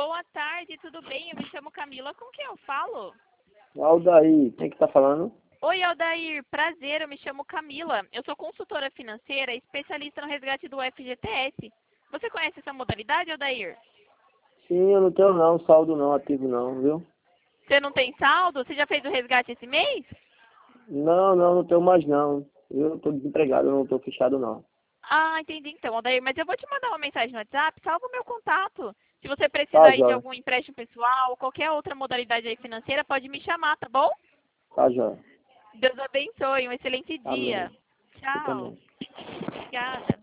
Boa tarde, tudo bem? Eu me chamo Camila, com quem eu falo? Aldair, quem que tá falando? Oi, Aldair, prazer, eu me chamo Camila. Eu sou consultora financeira e especialista no resgate do FGTS. Você conhece essa modalidade, Aldair? Sim, eu não tenho não, saldo não, ativo não, viu? Você não tem saldo? Você já fez o resgate esse mês? Não tenho mais não. Eu tô desempregado, eu não tô fechado não. Ah, entendi então, Aldair. Mas eu vou te mandar uma mensagem no WhatsApp, salva o meu contato. Se você Tá, precisar aí de jóia. algum empréstimo pessoal ou qualquer outra modalidade aí financeira, pode me chamar, tá bom? Tá, jóia. Deus abençoe, um excelente Amém. dia. Você Tchau. também. Obrigada.